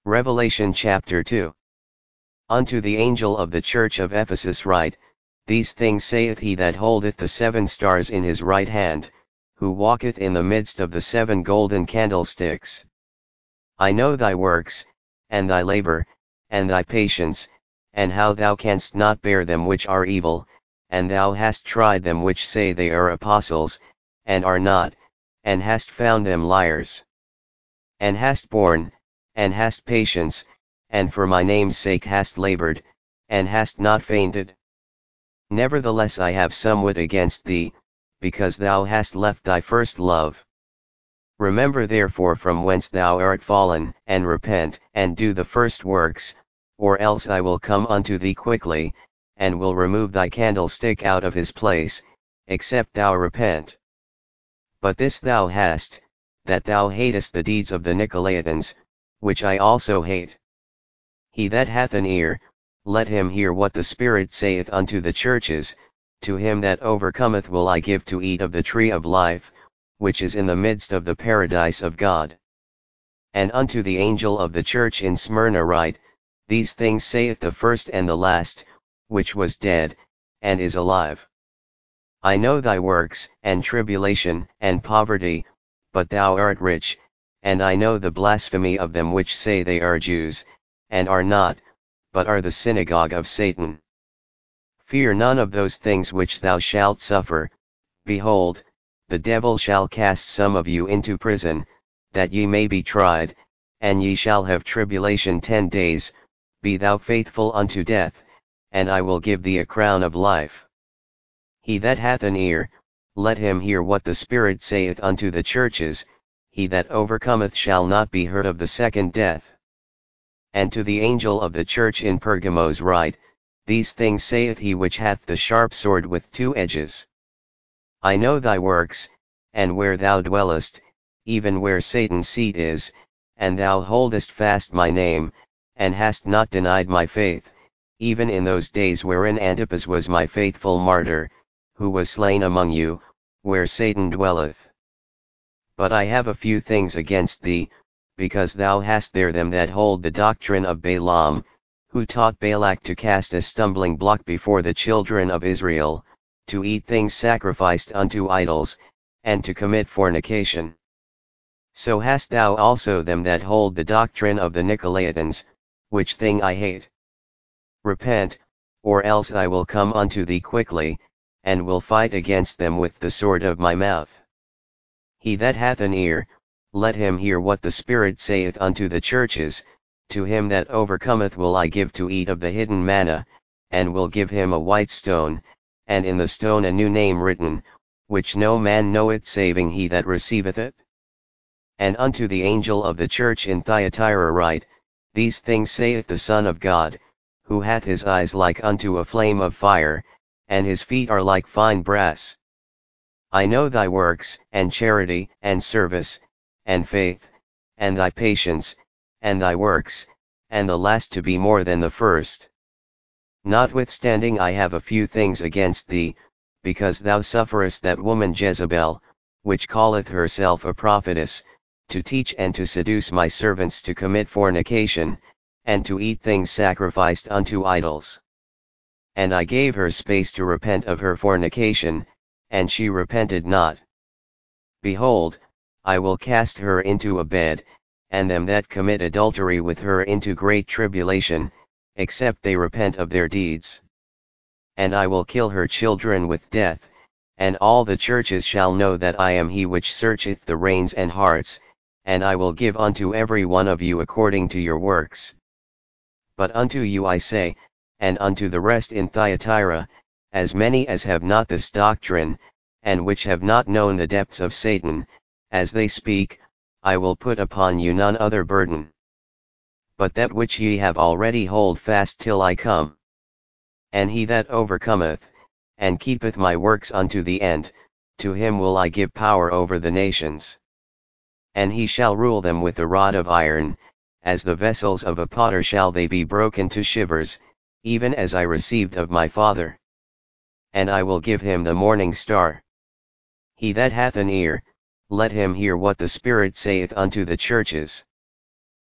Revelation chapter 2. Unto the angel of the church of Ephesus write, These things saith he that holdeth the 7 stars in his right hand, who walketh in the midst of the 7 golden candlesticks. I know thy works, and thy labor, and thy patience, and how thou canst not bear them which are evil, and thou hast tried them which say they are apostles, and are not, and hast found them liars. And hast borne, and hast patience, and for my name's sake hast labored, and hast not fainted. Nevertheless I have somewhat against thee, because thou hast left thy first love. Remember therefore from whence thou art fallen, and repent, and do the first works, or else I will come unto thee quickly, and will remove thy candlestick out of his place, except thou repent. But this thou hast, that thou hatest the deeds of the Nicolaitans, which I also hate. He that hath an ear, let him hear what the Spirit saith unto the churches. To him that overcometh will I give to eat of the tree of life, which is in the midst of the paradise of God. And unto the angel of the church in Smyrna write, These things saith the first and the last, which was dead, and is alive. I know thy works, and tribulation, and poverty, but thou art rich, and I know the blasphemy of them which say they are Jews, and are not, but are the synagogue of Satan. Fear none of those things which thou shalt suffer. Behold, the devil shall cast some of you into prison, that ye may be tried, and ye shall have tribulation 10 days. Be thou faithful unto death, and I will give thee a crown of life. He that hath an ear, let him hear what the Spirit saith unto the churches. He that overcometh shall not be hurt of the second death. And to the angel of the church in Pergamos write, These things saith he which hath the sharp sword with 2 edges. I know thy works, and where thou dwellest, even where Satan's seat is, and thou holdest fast my name, and hast not denied my faith, even in those days wherein Antipas was my faithful martyr, who was slain among you, where Satan dwelleth. But I have a few things against thee, because thou hast there them that hold the doctrine of Balaam, who taught Balak to cast a stumbling block before the children of Israel, to eat things sacrificed unto idols, and to commit fornication. So hast thou also them that hold the doctrine of the Nicolaitans, which thing I hate. Repent, or else I will come unto thee quickly, and will fight against them with the sword of my mouth. He that hath an ear, let him hear what the Spirit saith unto the churches. To him that overcometh will I give to eat of the hidden manna, and will give him a white stone, and in the stone a new name written, which no man knoweth saving he that receiveth it. And unto the angel of the church in Thyatira write, These things saith the Son of God, who hath his eyes like unto a flame of fire, and his feet are like fine brass. I know thy works, and charity, and service, and faith, and thy patience, and thy works, and the last to be more than the first. Notwithstanding I have a few things against thee, because thou sufferest that woman Jezebel, which calleth herself a prophetess, to teach and to seduce my servants to commit fornication, and to eat things sacrificed unto idols. And I gave her space to repent of her fornication, and she repented not. Behold, I will cast her into a bed, and them that commit adultery with her into great tribulation, except they repent of their deeds. And I will kill her children with death, and all the churches shall know that I am he which searcheth the reins and hearts, and I will give unto every one of you according to your works. But unto you I say, and unto the rest in Thyatira, as many as have not this doctrine, and which have not known the depths of Satan, as they speak, I will put upon you none other burden. But that which ye have already hold fast till I come. And he that overcometh, and keepeth my works unto the end, to him will I give power over the nations. And he shall rule them with a rod of iron, as the vessels of a potter shall they be broken to shivers, even as I received of my Father. And I will give him the morning star. He that hath an ear, let him hear what the Spirit saith unto the churches.